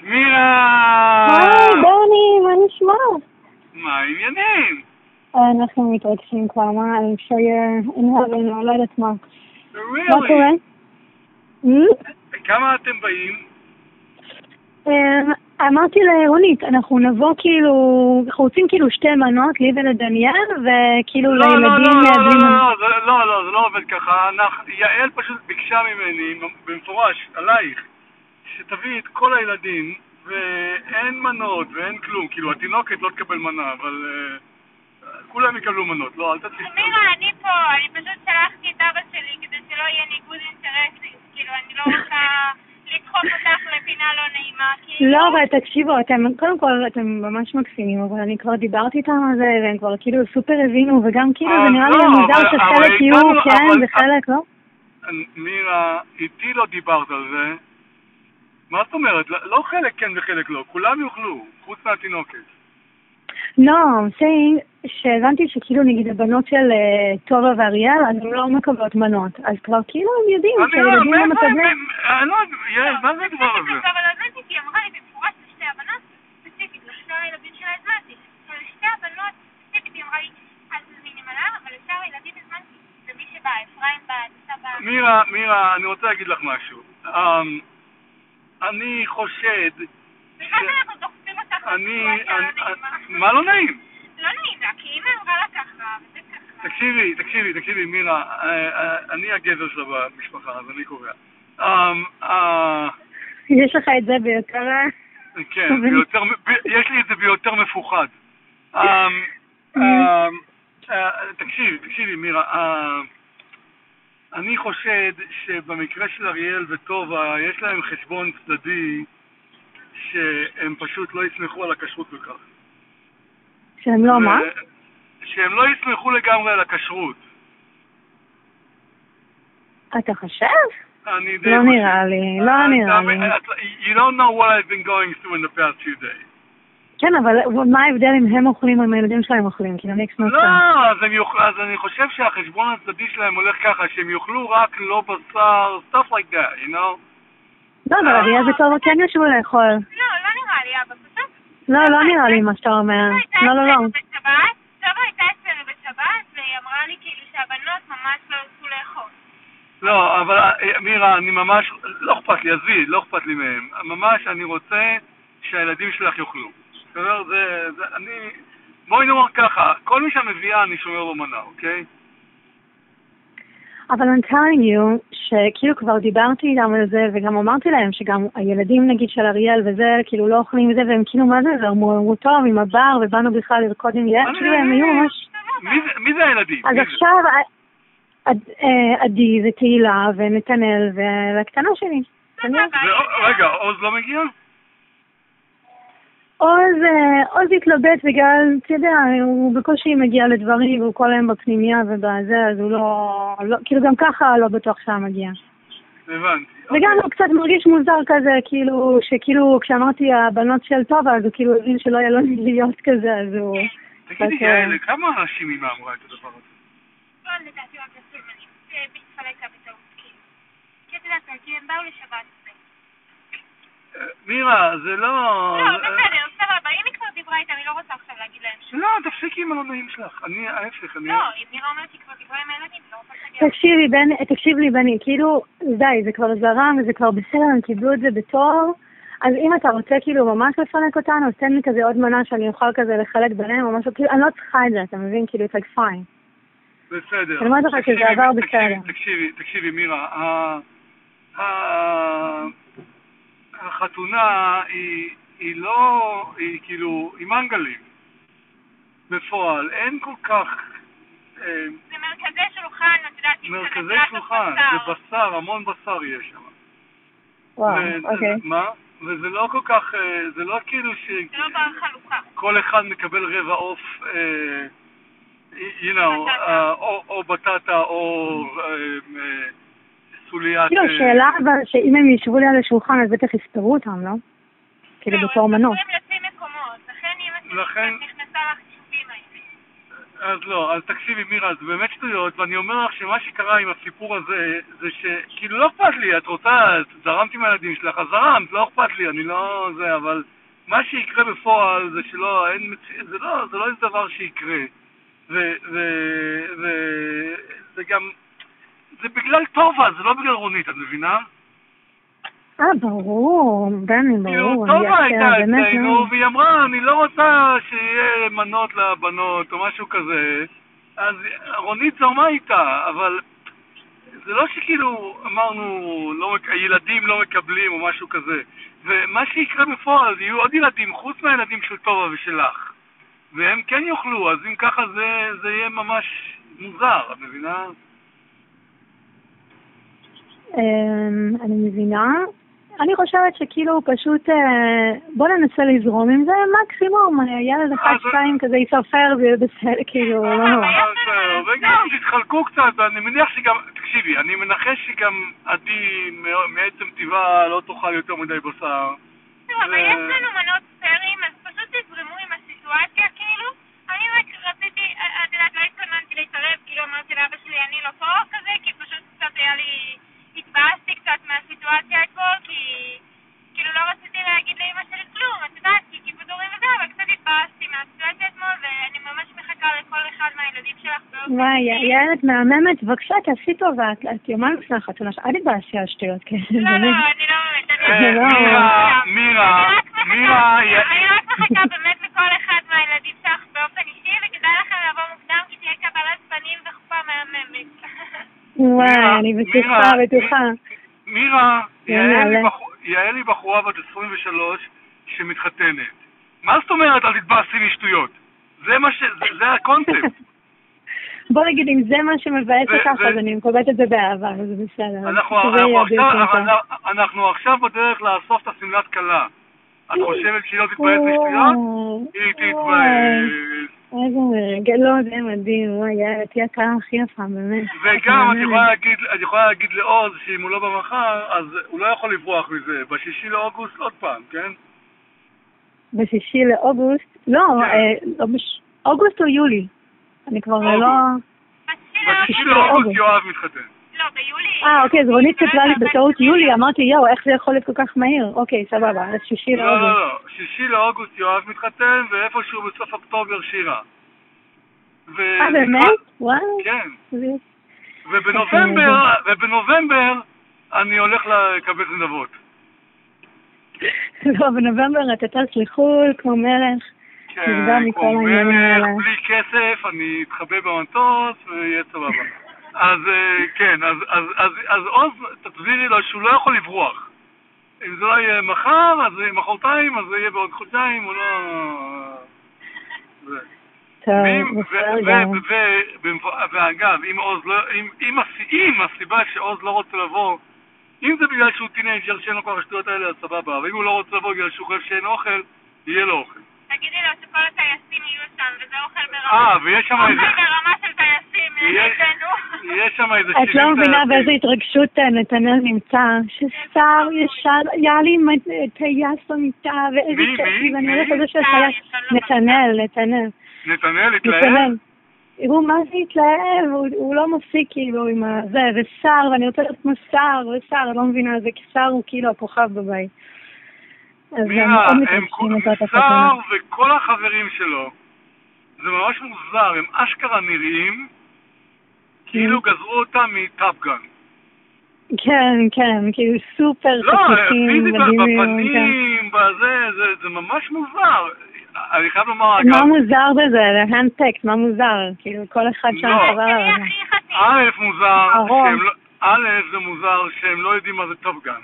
מירה! היי, דני, מה נשמע? מה העניינים? אנחנו מתרגשים כבר, מה? I'm sure you're in heaven, לא יודעת מה. Really? מה קורה? כמה אתם באים? אמרתי לרונית, אנחנו נבוא כאילו, אנחנו רוצים כאילו שתי מנות, לי ולדניאל, וכאילו לילדים... לא, זה לא עובד ככה. יעל פשוט ביקשה ממני, במפורש, עלייך, שתביא את כל הילדים, ואין מנות ואין כלום. כאילו, התינוקת לא תקבל מנה, אבל כולם יקבלו מנות. לא, אל תתחיל. מירה, אני פה, אני פשוט שלחתי את אבא שלי כדי שלא יהיה ניגוד אינטרסים. כאילו, אני לא רוצה לדחוף אותך לפינה לא נעימה, כאילו... לא, אבל תקשיבו, קודם כל אתם ממש מקסימים, אבל אני כבר דיברתי איתם על זה, והם כבר כאילו סופר הבינו, וגם כאילו זה נראה לי מוזר שחלק יהיו כן וחלק לא. מירה, איתי לא דיברת על זה. מה זאת אומרת? לא חלק כן וחלק לא, כולם יאכלו, חוץ מהתינוקת. לא, I'm saying שהבנתי שכאילו נגיד הבנות של טובה ואריאל, אז הן לא מקבלות מנות, אז כבר כאילו הם יודעים שהילדים לא מקבלים. אני לא יודע, יעל, מה זה הדבר הזה? אבל הזמנתי, כי אמרה לי במפורש לשתי הבנות ספציפית, לשתי הילדים שלה הזמנתי. לשתי הבנות ספציפית היא אמרה לי, אז זמינים עליו, אבל לשאר הילדים הזמנתי. ומי שבא, אפרים בא, מירה, אני רוצה להגיד לך משהו. אני חושד... סליחה שאנחנו דוחפים אותך לסיטואציה לא נעימה. מה לא נעים? לא נעים, כי אמא אמרה לה ככה, וזה ככה. תקשיבי, מירה, אני הגבר שלה במשפחה, אז אני קובע. יש לך את זה ביותר... כן, יש לי את זה ביותר מפוחד. תקשיבי, מירה, אני חושד שבמקרה של אריאל וטובה יש להם חשבון צדדי שהם פשוט לא יסמכו על הכשרות בכך. שהם לא מה? שהם לא יסמכו לגמרי על הכשרות. אתה חושב? לא נראה לי. You don't know what I've been going through in the past few days. כן, אבל מה ההבדל אם הם אוכלים או אם הילדים שלהם אוכלים? כי נקס נוסף. לא, אז אני חושב שהחשבון הצדדי שלהם הולך ככה, שהם יאכלו רק לא בשר, stuff like that, you know? לא, אבל אריאל וטובה כן ישבו לאכול. לא נראה לי, אבא, פשוט. לא נראה לי מה שאתה אומר. לא. טובה הייתה אצלנו בשבת, והיא אמרה לי כאילו שהבנות ממש לא יצאו לאכול. לא, אבל מירה, אני ממש, לא אכפת לי, עזבי, לא אכפת לי מהם. ממש אני רוצה שהילדים שלך יאכלו. בואי נאמר ככה, כל מי שמביאה אני שומר לו מנה, אוקיי? אבל I'm telling you שכאילו כבר דיברתי איתם על זה וגם אמרתי להם שגם הילדים נגיד של אריאל וזה כאילו לא אוכלים וזה והם כאילו מה זה אמרו טוב עם הבר ובאנו בכלל לרקוד עם יד כאילו הם היו ממש... מי זה הילדים? אז עכשיו עדי ותהילה ונתנאל והקטנה שלי. רגע, עוז לא מגיע? עוז התלבט בגלל, אתה יודע, הוא בקושי מגיע לדברים והוא כל היום בפנימיה ובזה, אז הוא לא, כאילו גם ככה לא בטוח שהיה מגיע. הבנתי. וגם הוא קצת מרגיש מוזר כזה, כאילו, שכאילו כשאמרתי הבנות של טובה, אז הוא כאילו הבין שלא היה לו להיות כזה, אז הוא... תגידי, יעל, כמה אנשים אימא אמרה את הדבר הזה? לא, לדעתי רק לסילמנים, זה מתחלקה בטעות, כי את יודעת, כי הם באו לשבת. מירה, זה לא... לא, בסדר, סבבה, אם היא כבר דיברה איתם, אני לא רוצה עכשיו להגיד להם שום. לא, תפסיקי עם הלונאים שלך, אני ההפך, לא, אם מירה אומרת שהיא כבר דיברה עם הילדים, לא רוצה להגיד. תקשיב לי, בני, כאילו, די, זה כבר זרם וזה כבר בסדר, הם קיבלו את זה בתור, אז אם אתה רוצה כאילו ממש לפנק אותנו, אז תן לי כזה עוד מנה שאני אוכל כזה לחלק ביניהם או משהו, כאילו, אני לא צריכה את זה, אתה מבין? כאילו, it's like fine. בסדר. אני אומרת לך שזה עבר בסדר. תקשיבי, מירה, החתונה היא לא, היא כאילו, היא מנגלים. בפועל, אין כל כך... זה מרכזי שולחן, את יודעת, מרכזי שולחן, זה בשר, המון בשר יש שם. וואו, אוקיי. מה? וזה לא כל כך, זה לא כאילו ש... זה לא בר חלוקה. כל אחד מקבל רבע עוף, you know, או בטטה, או סוליית... כאילו, שאלה אבל שאם הם ישבו לי על השולחן, אז בטח יספרו אותם, לא? כאילו בתור מנות. הם לפי מקומות, לכן אם את נכנסה לחישובים האלה. אז לא, אז תקשיבי מירה, זה באמת שטויות, ואני אומר לך שמה שקרה עם הסיפור הזה, זה שכאילו לא אכפת לי, את רוצה, זרמת עם הילדים שלך, אז זרמת, לא אכפת לי, אני לא זה, אבל מה שיקרה בפועל זה שלא, זה לא איזה דבר שיקרה, וזה גם, זה בגלל טובה, זה לא בגלל רונית, את מבינה? ברור, בני, ברור. טובה הייתה אצלנו, והיא אמרה, אני לא רוצה שיהיה מנות לבנות או משהו כזה, אז רונית זרמה איתה, אבל זה לא שכאילו אמרנו, הילדים לא מקבלים או משהו כזה, ומה שיקרה בפועל, יהיו עוד ילדים חוץ מהילדים של טובה ושלך, והם כן יאכלו, אז אם ככה זה יהיה ממש מוזר, את מבינה? אני מבינה. אני חושבת שכאילו פשוט בוא ננסה לזרום עם זה, מקסימום ילד אחד שתיים כזה יספר בסדר, כאילו לא נורא. וגם תתחלקו קצת, אני מניח שגם, תקשיבי, אני מנחש שגם עדי מעצם טבעה לא תאכל יותר מדי בשר. אבל יש לנו מנות ספרים, אז פשוט תזרמו עם הסיטואציה, כאילו אני רק רציתי, את יודעת, לא התכוננתי להתערב, כאילו אמרתי לאבא שלי אני לא פה כזה, כי פשוט קצת היה לי, התבאסתי קצת מהסיטואציה אתמול, כי כאילו לא רציתי להגיד לאמא שלי כלום, את יודעת, כי כיבודורים וזה, אבל קצת התבאסתי מהסיטואציה אתמול, ואני ממש מחכה לכל אחד מהילדים שלך. וואי, ילד מהממת, בבקשה, תעשי טובה, את יומן לפני החתונה, אל תתבאסי על שטויות, כן. לא, אני לא באמת, מירה, אני רק מחכה באמת לכל אחד מהילדים שלך באופן אישי, וכדאי לכם לבוא מוקדם, כי תהיה קבלת פנים וחופה מהממת. וואי, אני בטוחה. מירה, יעל היא בחורה בת 23 שמתחתנת. מה זאת אומרת על תתבאסי משטויות? זה הקונספט. בוא נגיד, אם זה מה שמבאס לכך, אז אני מקובלת את זה באהבה, זה בסדר. אנחנו עכשיו בדרך לאסוף את הסמלת קלה. את חושבת שהיא לא תתבאס משטויות? היא תתבאס. איזה מרגע, לא, זה מדהים, וואי, תהיה הקלה הכי יפה, באמת. וגם את יכולה להגיד לעוז שאם הוא לא במחר, אז הוא לא יכול לברוח מזה. ב6 לאוגוסט עוד פעם, כן? ב6 לאוגוסט? לא, אוגוסט או יולי? אני כבר לא... ב6 לאוגוסט יואב מתחתן. לא, ביולי... אוקיי, אז רונית כתבה לי בטעות יולי, אמרתי, יואו, איך זה יכול להיות כל כך מהיר? אוקיי, סבבה, אז 6 לאוגוסט. לא, 6 לאוגוסט יואב מתחתן, ואיפשהו בסוף אוקטובר שירה. באמת? וואו. כן. ובנובמבר אני הולך לקבל נדבות. לא, בנובמבר אתה טס לחו"ל כמו מלך. כן, כמו מלך, בלי כסף, אני אתחבא במטוס ויהיה סבבה. אז כן, אז עוז, תסבירי לו שהוא לא יכול לברוח. אם זה לא יהיה מחר, אז זה יהיה מחרתיים, אז זה יהיה בעוד חודשיים, הוא לא... ואגב, אם הסיבה שעוז לא רוצה לבוא, אם זה בגלל שהוא טינג'ר שאין לו כל השטויות האלה, אז סבבה, אבל אם הוא לא רוצה לבוא בגלל שהוא חושב שאין אוכל, יהיה לו אוכל. תגידי לו שכל הטייסים יהיו שם, וזה אוכל ברמה. ויש שם איזה... אוכל ברמה של טייסים, יש שם איזה... את לא מבינה באיזה התרגשות נתנאל נמצא, ששר ישר, היה לי טייס במיטה, ואיזה כיף, ואני הולכת לזה של טייס. נתנאל. נתנאל התלהב? תראו מה זה התלהב, הוא לא מפסיק כאילו עם זה, ושר, ואני רוצה להיות כמו שר, לא מבינה, זה שר הוא כאילו הכוכב בבית. מירה, שר וכל החברים שלו, זה ממש מוזר, הם אשכרה נראים כאילו גזרו אותם מטאפגן. כן, כאילו סופר חתיכים, בפנים, זה ממש מוזר. אני חייב לומר, מה מוזר בזה? זה הנדפקט, מה מוזר? כאילו כל אחד שם חבר עליו. זה מוזר שהם לא יודעים מה זה טופגן.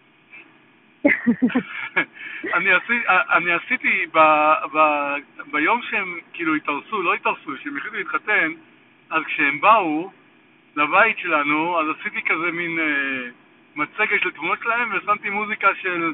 אני עשיתי ביום שהם כאילו לא התארסו, שהם החליטו להתחתן, אז כשהם באו לבית שלנו, אז עשיתי כזה מין מצגת של תמונות שלהם, ושמתי מוזיקה של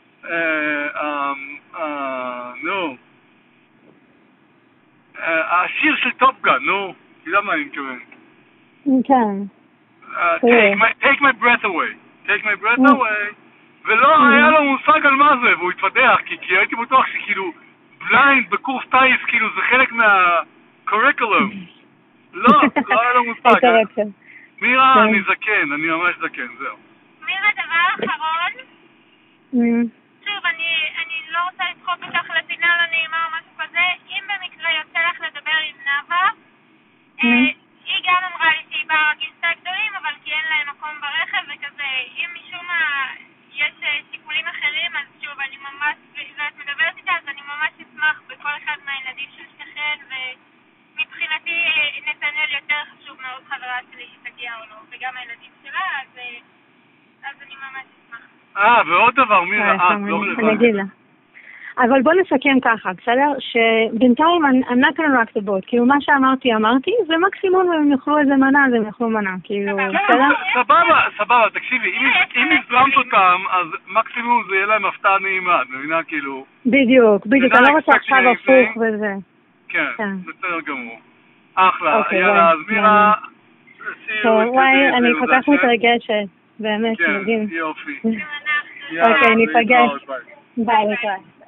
השיר של טופגן, תדע מה אני מתכוון. כן. Take my breath away. ולא היה לו מושג על מה זה, והוא התפתח, כי הייתי בטוח שכאילו בליינד בקורס טייס, כאילו זה חלק קוריקולום. לא היה לו מושג. הייתה רקע. מירה, אני זקן, אני ממש זקן, זהו. מירה, דבר אחרון. שוב, אני לא רוצה לדחוק אותך לפינה לא נעימה או משהו כזה. אם במקרה יוצא לך לדבר עם נאווה, היא גם אמרה לי שהיא באה רק עם שתי גדולים, אבל כי אין להם מקום ברכב וכזה. אם משום מה יש שיקולים אחרים, אז שוב, אני ממש, ואת מדברת איתה, אז אני ממש אשמח בכל אחד מהילדים של שכן, ומבחינתי נתנאל יותר חשוב מאוד חברה שלי שתגיע או לא, וגם הילדים שלה, אז אני ממש אשמח. ועוד דבר, מירה, לא אני אגיד לה. אבל בוא נסכם ככה, בסדר? שבינתיים אני not gonna rock the boat, כאילו מה שאמרתי, ומקסימום הם יאכלו איזה מנה, אז הם יאכלו מנה, כאילו, בסדר? סבבה, תקשיבי, אם הזרמת אותם, אז מקסימום זה יהיה להם הפתעה נעימה, את מבינה, כאילו... בדיוק, אני לא רוצה עכשיו הפוך וזה. כן, בסדר גמור. אחלה, יאללה, אז מירה... וואי, אני כל כך מתרגשת, באמת, כן, מדהים. יופי. אוקיי, ניפגש. ביי, להתראה.